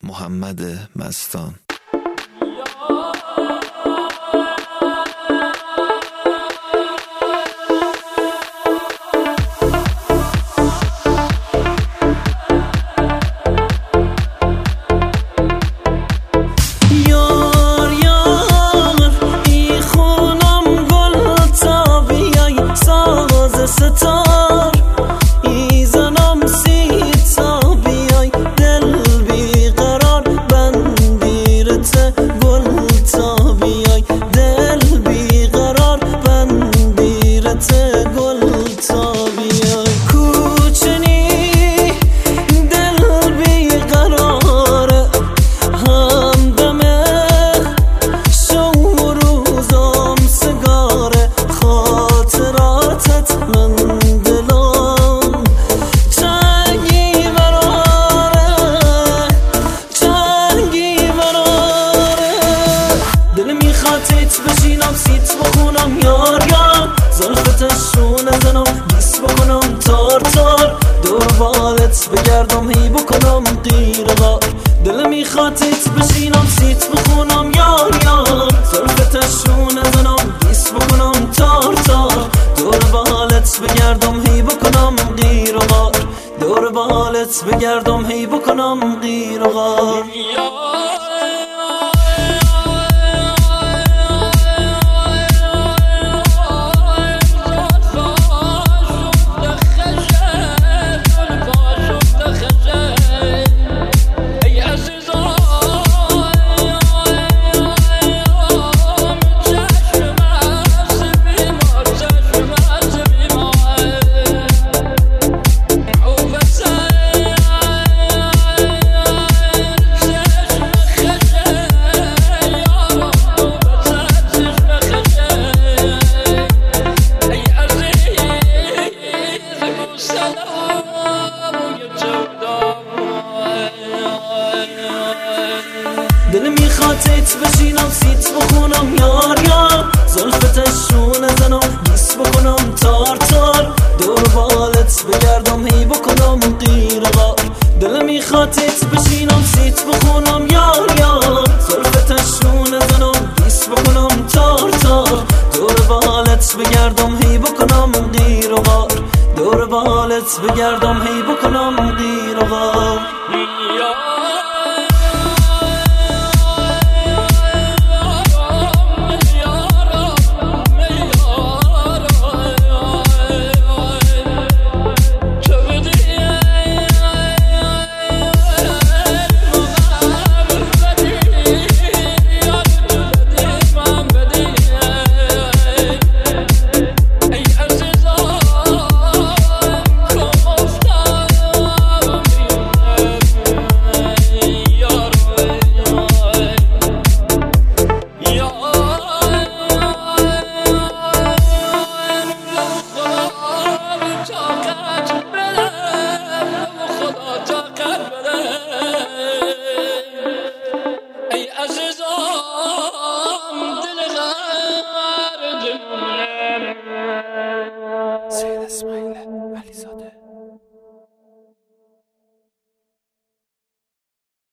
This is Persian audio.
محمد مستان. بشینم سیت بخونم یار یار، زلفتشون ازنم بیس بکنم تار تار، دور بالت بگردم هی بکنم غیر غار. دل میخوادت بشینم سیت بخونم یار یار، زلفتشون ازنم بیس بکنم تار تار، دور بالت بگردم هی بکنم غیر غار، دور بالت بگردم هی بکنم غیر غار. دل میخوادت بشینم سیت بخونم یار یار، زلفتشون ازنم بیس بکنم تار تار، دور بالت بگردم هی بکنم غیر غار. دل میخوادت بشینم سیت بخونم یار یار، زلفتشون ازنم بیس بکنم تار تار، دور بالت بگردم هی بکنم غیر غار، دور بالت بگردم هی بکنم غیر غار.